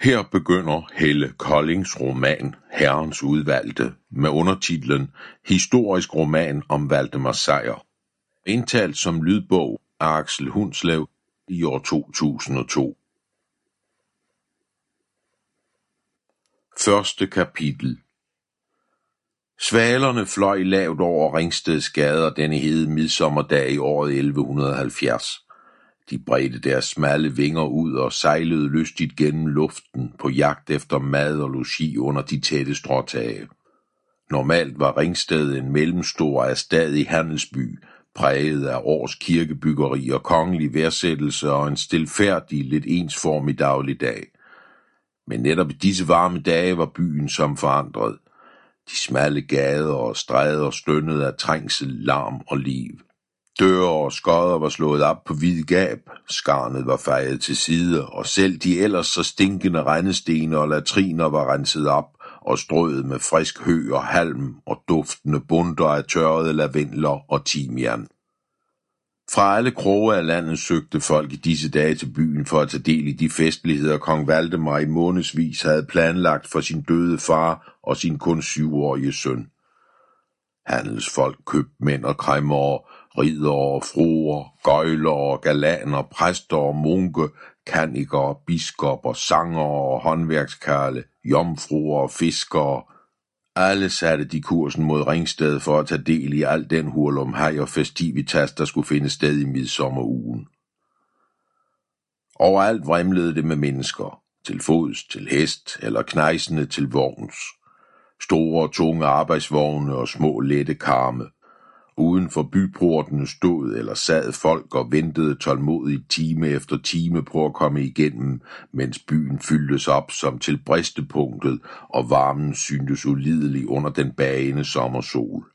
Her begynder Helle Koldings roman Herrens udvalgte med undertitlen Historisk roman om Valdemar Sejr, indtalt som lydbog af Aksel Hundslev i år 2002. Første kapitel. Svalerne fløj lavt over Ringsteds gader denne hede midsommerdag i året 1170. De bredte deres smalle vinger ud og sejlede lystigt gennem luften på jagt efter mad og logi under de tætte stråtage. Normalt var Ringsted en mellemstor erstadig handelsby, præget af års kirkebyggeri og kongelig værdsættelse og en stilfærdig, lidt ensformig dagligdag. Men netop i disse varme dage var byen som forandret. De smalle gader og stræder stønnede af trængsel, larm og liv. Døre og skodder var slået op på vid gab, skarnet var fejet til side, og selv de ellers så stinkende rendestene og latriner var renset op og strøet med frisk hø og halm og duftende bunter af tørrede lavendler og timian. Fra alle kroge af landet søgte folk i disse dage til byen for at tage del i de festligheder, kong Valdemar i månedsvis havde planlagt for sin døde far og sin kun 7-årige søn. Handelsfolk, købmænd og kræmmere, riddere, fruer, gøjlere, galaner, præster og munke, kannikere, biskopper, sangere og håndværkskarle, jomfruer og fiskere. Alle satte de kursen mod Ringsted for at tage del i al den hurlumhej og festivitas, der skulle finde sted i midsommerugen. Overalt vrimlede det med mennesker, til fods, til hest eller knejsende til vogns. Store, tunge arbejdsvogne og små, lette karme. Uden for byportene stod eller sad folk og ventede tålmodigt time efter time på at komme igennem, mens byen fyldtes op som til bristepunktet, og varmen syntes ulidelig under den bagende sommersol.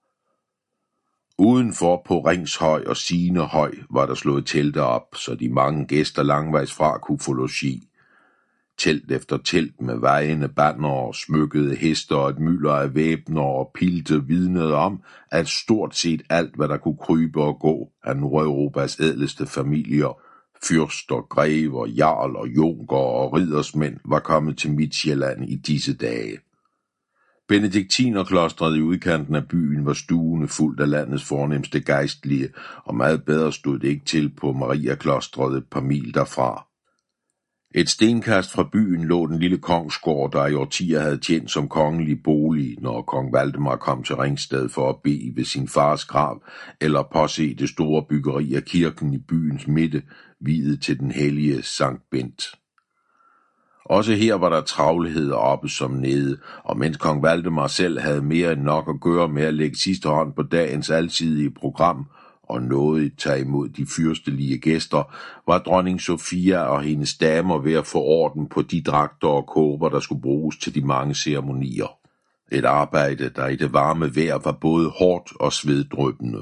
Udenfor på Ringshøj og Sinehøj var der slået telte op, så de mange gæster langvejs fra kunne få logi. Telt efter telt med vejende banner og smykkede hester og et mylder af væbner og pilte vidnede om, at stort set alt, hvad der kunne krybe og gå af Nordeuropas ædleste familier, fyrster, grever, jarl og junker og riddersmænd, var kommet til Midtsjælland i disse dage. Benediktinerklostret i udkanten af byen var stuende fuldt af landets fornemste gejstlige, og meget bedre stod det ikke til på Mariaklostret et par mil derfra. Et stenkast fra byen lå den lille kongsgård, der i årtier havde tjent som kongelig bolig, når kong Valdemar kom til Ringsted for at bede ved sin fars grav, eller påse det store byggeri af kirken i byens midte, viet til den hellige Sankt Bent. Også her var der travlhed oppe som nede, og mens kong Valdemar selv havde mere end nok at gøre med at lægge sidste hånd på dagens alsidige program, og nådigt tage imod de fyrstelige gæster, var dronning Sofia og hendes damer ved at få orden på de dragter og kåber, der skulle bruges til de mange ceremonier. Et arbejde, der i det varme vejr var både hårdt og sveddryppende.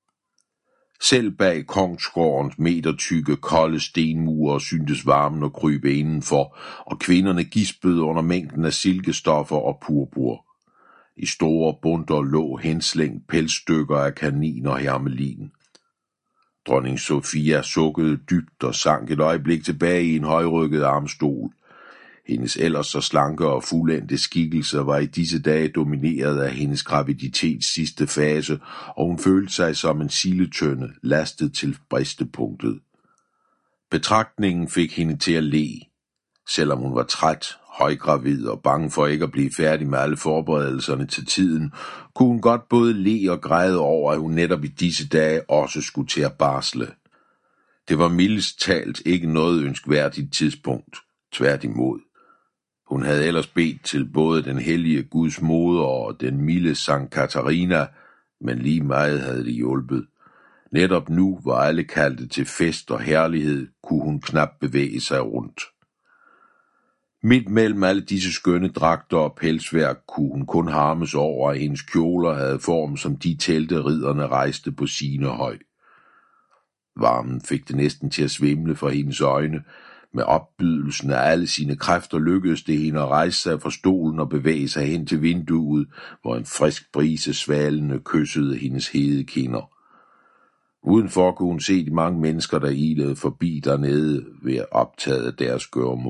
Selv bag kongsgårdens metertykke, kolde stenmure syntes varmen at krybe indenfor, og kvinderne gispede under mængden af silkestoffer og purpur. I store bunter lå henslængt pelsstykker af kanin og hermelin. Dronning Sofia sukkede dybt og sank et øjeblik tilbage i en højrykket armstol. Hendes ellers så slanke og fuldendte skikkelse var i disse dage domineret af hendes graviditets sidste fase, og hun følte sig som en silletønde, lastet til bristepunktet. Betragtningen fik hende til at le. Selvom hun var træt, højgravid og bange for ikke at blive færdig med alle forberedelserne til tiden, kunne hun godt både le og græde over, at hun netop i disse dage også skulle til at barsle. Det var mildest talt ikke noget ønskværdigt tidspunkt, tværtimod. Hun havde ellers bedt til både den hellige Guds moder og den milde Sankt Katarina, men lige meget havde det hjulpet. Netop nu, hvor alle kaldte til fest og herlighed, kunne hun knap bevæge sig rundt. Midt mellem alle disse skønne dragter og pelsværk kunne hun kun harmes over, at hendes kjoler havde form som de telte ridderne rejste på Sinehøj. Varmen fik det næsten til at svimle for hendes øjne. Med opbydelsen af alle sine kræfter lykkedes det hende at rejse sig fra stolen og bevæge sig hen til vinduet, hvor en frisk brise svalende kyssede hendes hede kinder. Udenfor kunne hun se de mange mennesker, der ilede forbi dernede ved optaget af deres gøremål.